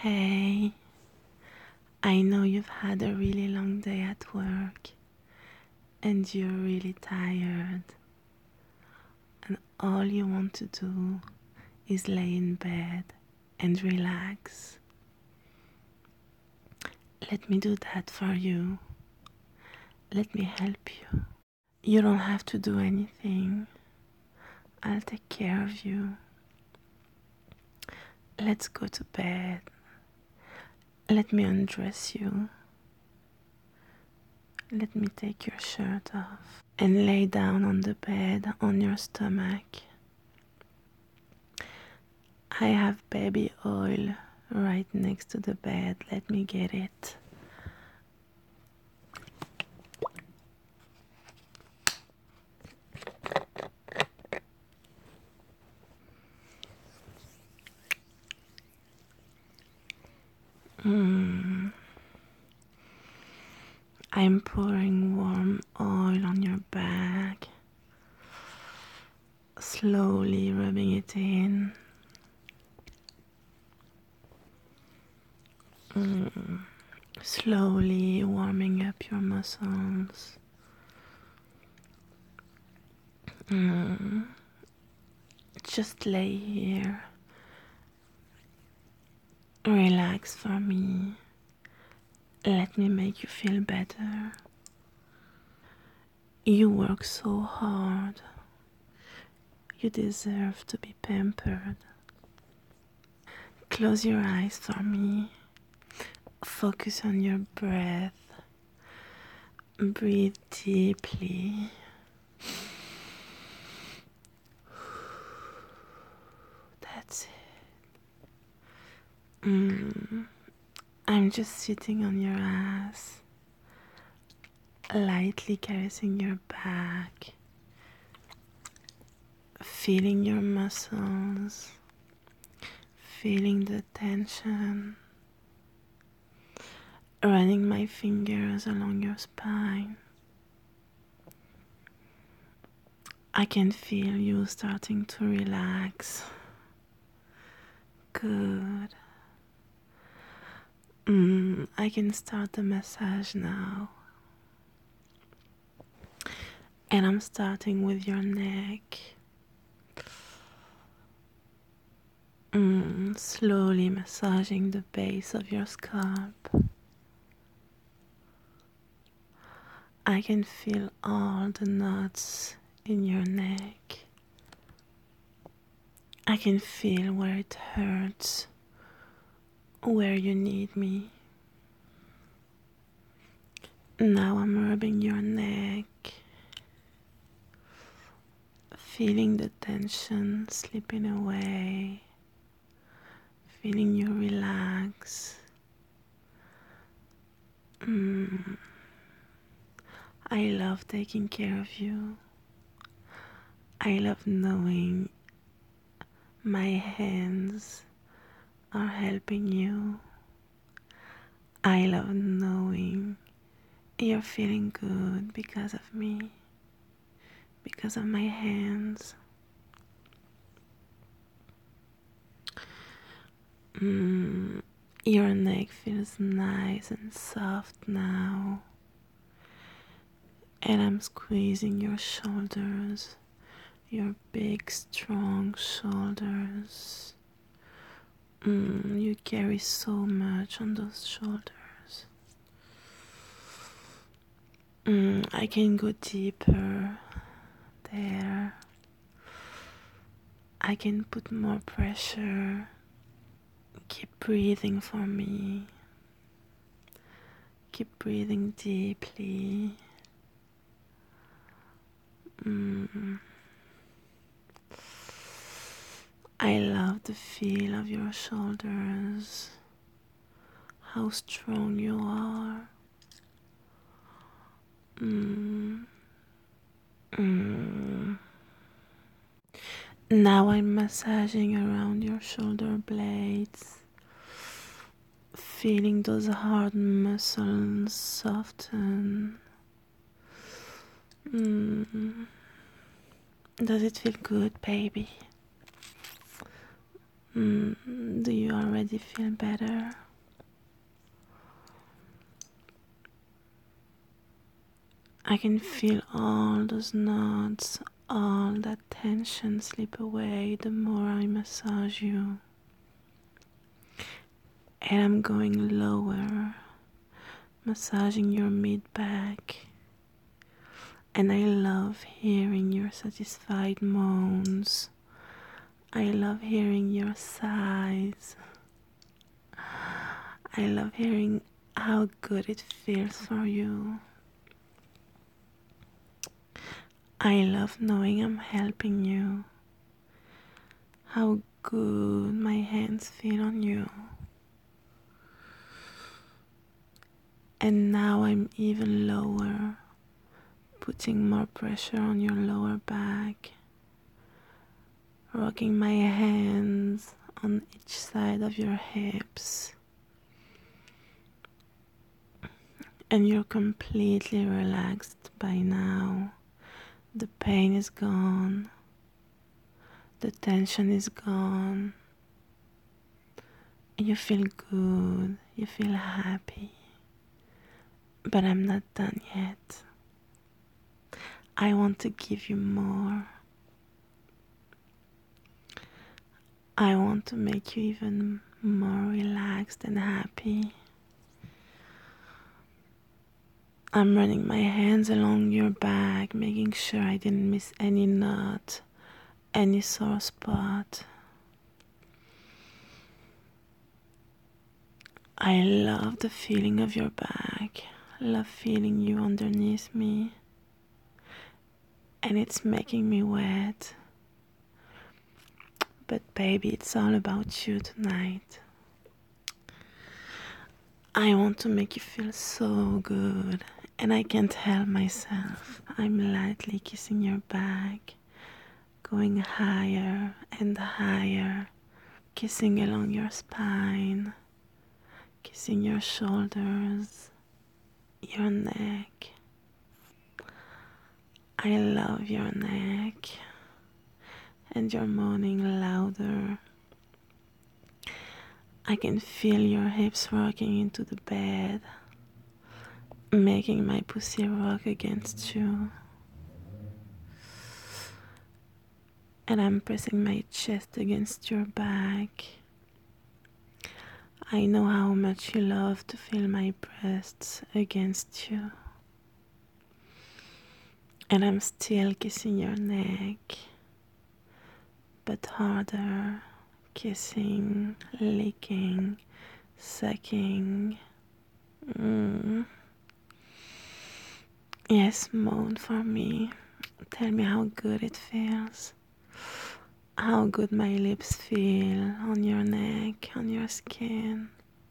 Hey, I know you've had a really long day at work and you're really tired, and all you want to do is lay in bed and relax. Let me do that for you. Let me help you. You don't have to do anything. I'll take care of you. Let's go to bed. Let me undress you. Let me take your shirt off and lay down on the bed on your stomach. I have baby oil right next to the bed. Let me get it. I'm pouring warm oil on your back, slowly rubbing it in. Slowly warming up your muscles. Just lay here. Relax for me. Let me make you feel better. You work so hard. You deserve to be pampered. Close your eyes for me. Focus on your breath. Breathe deeply. That's it. I'm just sitting on your ass, lightly caressing your back, feeling your muscles, feeling the tension, running my fingers along your spine. I can feel you starting to relax. Good. I can start the massage now. And I'm starting with your neck. Slowly massaging the base of your scalp. I can feel all the knots in your neck. I can feel where it hurts, where you need me. Now I'm rubbing your neck, feeling the tension slipping away, feeling you relax. I love taking care of you. I love knowing my hands are helping you. I love knowing you're feeling good because of me, because of my hands. Your neck feels nice and soft now. And I'm squeezing your shoulders, your big, strong shoulders. You carry so much on those shoulders. I can go deeper there. I can put more pressure. Keep breathing for me. Keep breathing deeply. I love the feel of your shoulders. How strong you are. Now I'm massaging around your shoulder blades, feeling those hard muscles soften. Does it feel good, baby? Do you already feel better? I can feel all those knots, all that tension slip away the more I massage you. And I'm going lower, massaging your mid-back. And I love hearing your satisfied moans. I love hearing your sighs. I love hearing how good it feels for you. I love knowing I'm helping you. How good my hands feel on you. And now I'm even lower, putting more pressure on your lower back, rocking my hands on each side of your hips. And you're completely relaxed by now. The pain is gone. The tension is gone. You feel good. You feel happy. But I'm not done yet. I want to give you more. I want to make you even more relaxed and happy. I'm running my hands along your back, making sure I didn't miss any knot, any sore spot. I love the feeling of your back. I love feeling you underneath me. And it's making me wet. But baby, it's all about you tonight. I want to make you feel so good. And I can't help myself. I'm lightly kissing your back, going higher and higher, kissing along your spine, kissing your shoulders, your neck. I love your neck, and you're moaning louder. I can feel your hips rocking into the bed, making my pussy rock against you. And I'm pressing my chest against your back. I know how much you love to feel my breasts against you. And I'm still kissing your neck, but harder, kissing, licking, sucking. Yes, moan for me. Tell me how good it feels. How good my lips feel on your neck, on your skin.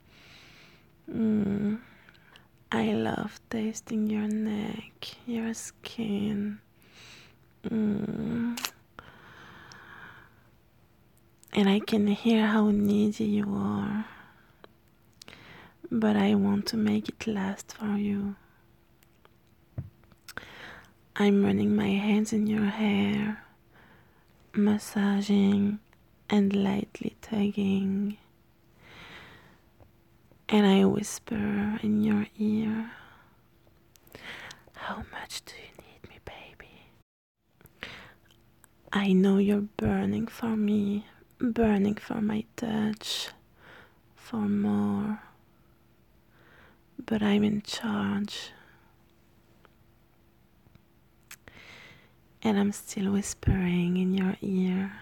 I love tasting your neck, your skin. And I can hear how needy you are. But I want to make it last for you. I'm running my hands in your hair, massaging and lightly tugging. And I whisper in your ear, how much do you need me, baby? I know you're burning for me, burning for my touch, for more. But I'm in charge. And I'm still whispering in your ear.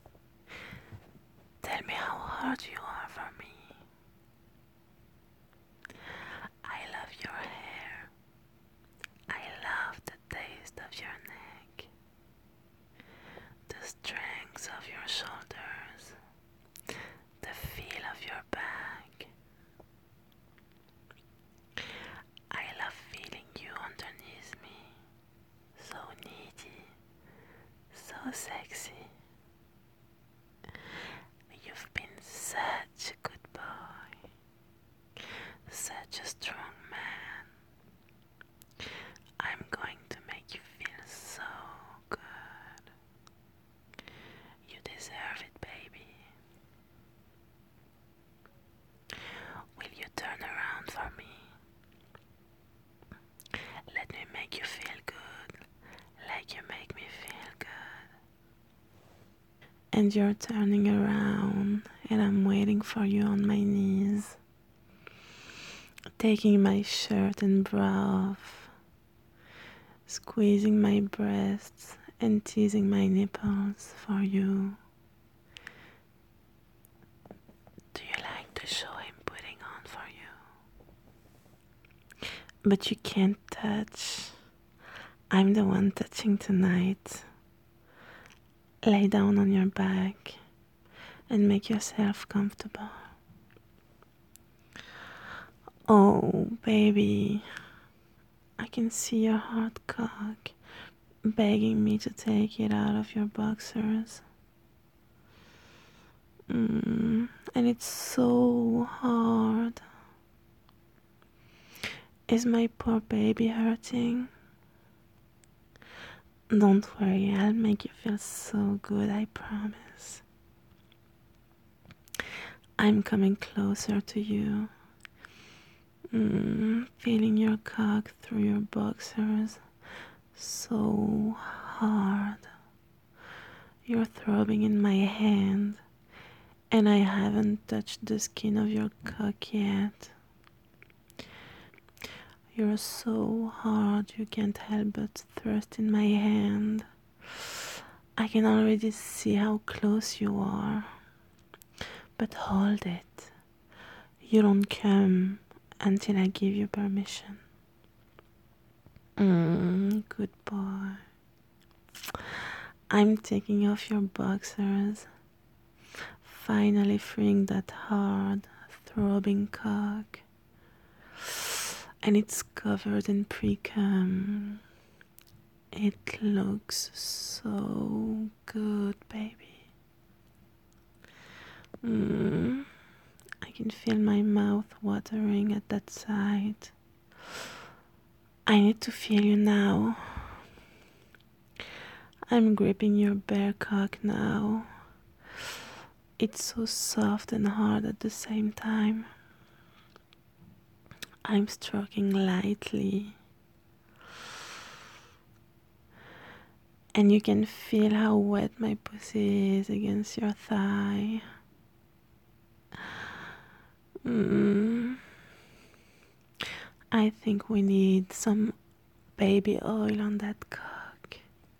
Tell me how hard you are for me. I love your hair. I love the taste of your neck. The strength of your shoulders. The feel of your back. I love feeling you underneath me. So needy. So sexy. You've been such and you're turning around, and I'm waiting for you on my knees, taking my shirt and bra off, squeezing my breasts and teasing my nipples for you. Do you like the show I'm putting on for you? But you can't touch. I'm the one touching tonight. Lay down on your back and make yourself comfortable. Oh, baby, I can see your hard cock begging me to take it out of your boxers. And it's so hard. Is my poor baby hurting? Don't worry, I'll make you feel so good, I promise. I'm coming closer to you. Feeling your cock through your boxers so hard. You're throbbing in my hand, and I haven't touched the skin of your cock yet. You're so hard you can't help but thrust in my hand. I can already see how close you are. But hold it. You don't come until I give you permission. Good boy. I'm taking off your boxers, finally freeing that hard, throbbing cock. And it's covered in pre-cum. It looks so good, baby. I can feel my mouth watering at that sight. I need to feel you now. I'm gripping your bare cock now. It's so soft and hard at the same time. I'm stroking lightly. And you can feel how wet my pussy is against your thigh. I think we need some baby oil on that cock.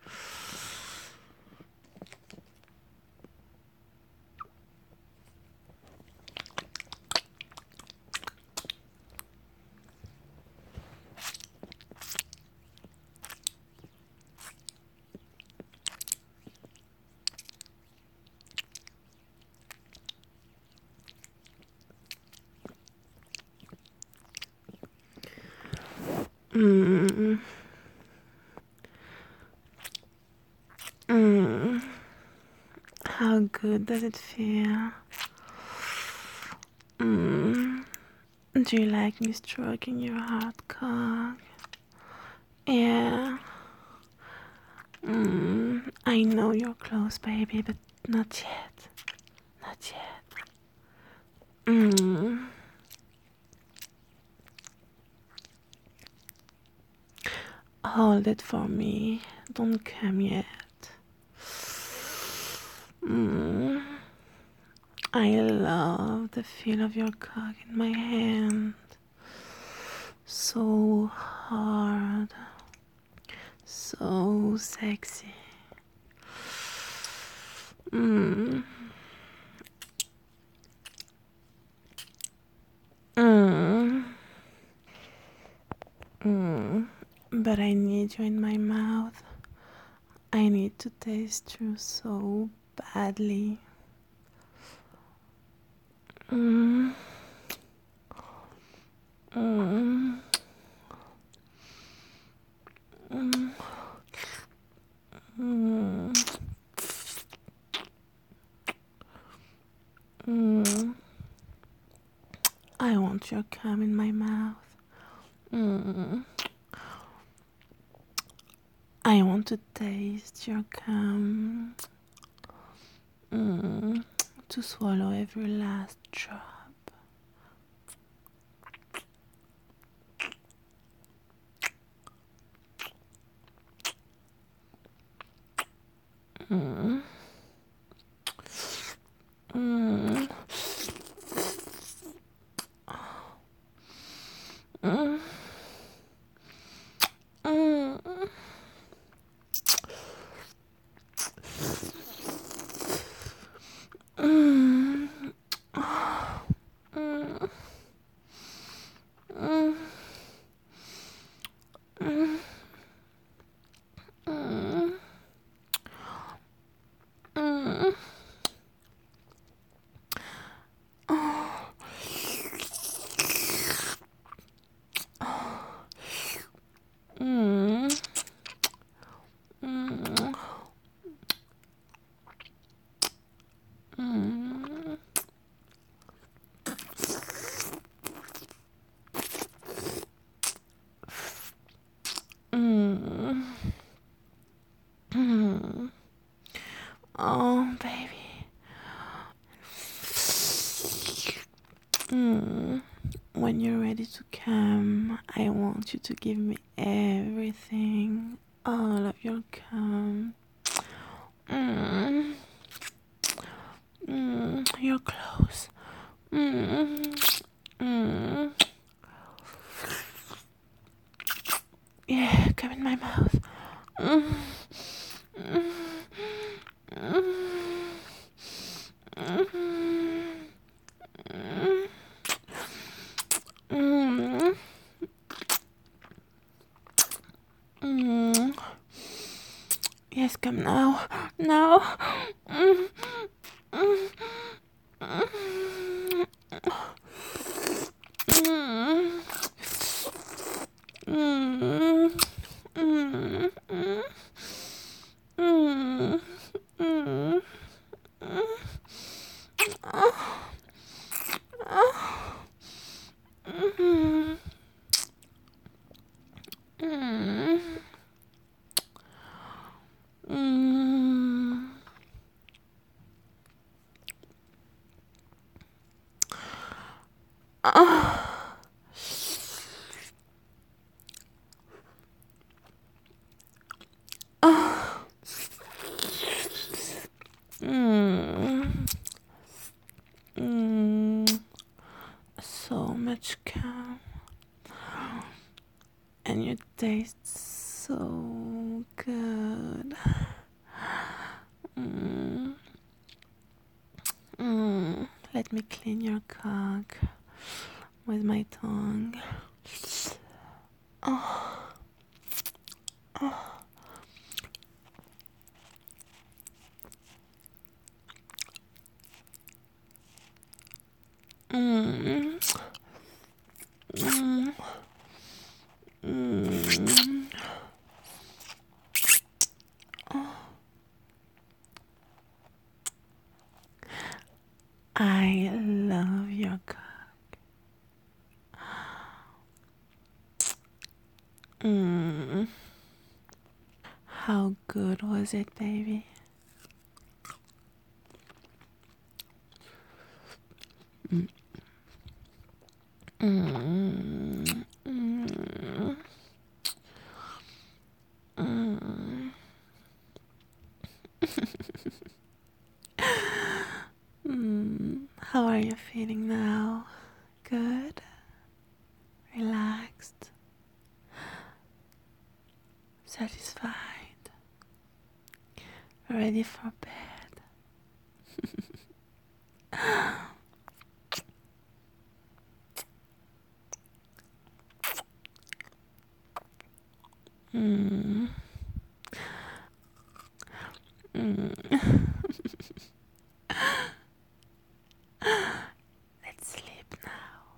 How good does it feel? Do you like me stroking your hard cock? Yeah. I know you're close, baby, but not yet. Not yet. Hold it for me. Don't come yet. I love the feel of your cock in my hand. So hard. So sexy. But I need you in my mouth. I need to taste you so badly. Mm. Mm. Mm. Mm. Mm. I want your cum in my mouth. I want to taste your cum. To swallow every last drop. Mm. When you're ready to come, I want you to give me everything, all of your come. Mm. Your clothes. Mm. Mm. Yeah, come in my mouth. Mm. Mm. Mm. Mm. Mm. Mm. Yes, come now. Now. Mm. Mm. Mm. Mm. Mm. Mm. Mm. Mm. Mm. Mm. Mm. Mm. So much calm, and you taste so good. Mm. Mm. Let me clean your cock with my tongue. Oh. Oh. Mm. Mm. Mm. I love your cock. Mm. How good was it, baby? Mm. Mm. Mm. Mm. How are you feeling now? Good? Relaxed? Satisfied? Ready for bed? Mm. Mm.